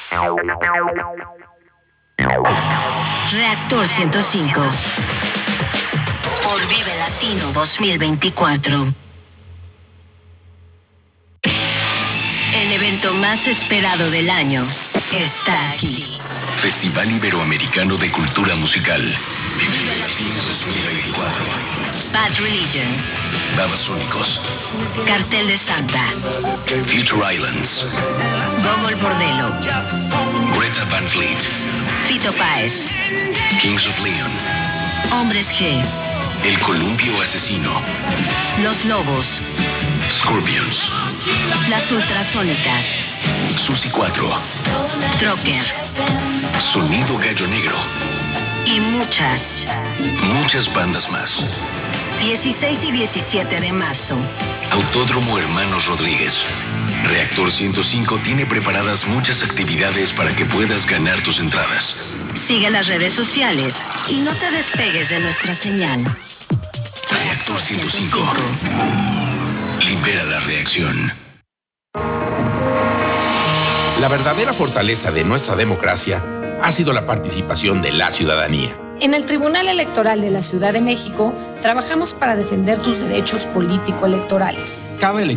Reactor 105. Por Vive Latino 2024. El evento más esperado del año está aquí. Festival Iberoamericano de Cultura Musical. Vive Latino 2024. Bad Religion. Babasónicos. Cartel de Santa. Future Islands. Gogol Bordello. Greta Van Fleet. Fito Páez. Kings of Leon. Hombres G. El Columpio Asesino. Los Lobos. Scorpions. Las Ultrasónicas. Susi 4. Trocker. Sonido Gallo Negro. Y muchas bandas más. 16 y 17 de marzo. Autódromo Hermanos Rodríguez. Reactor 105 tiene preparadas muchas actividades para que puedas ganar tus entradas. Sigue las redes sociales y no te despegues de nuestra señal. Reactor 105. Libera la reacción. La verdadera fortaleza de nuestra democracia ha sido la participación de la ciudadanía. En el Tribunal Electoral de la Ciudad de México, trabajamos para defender tus derechos político-electorales. Cada elección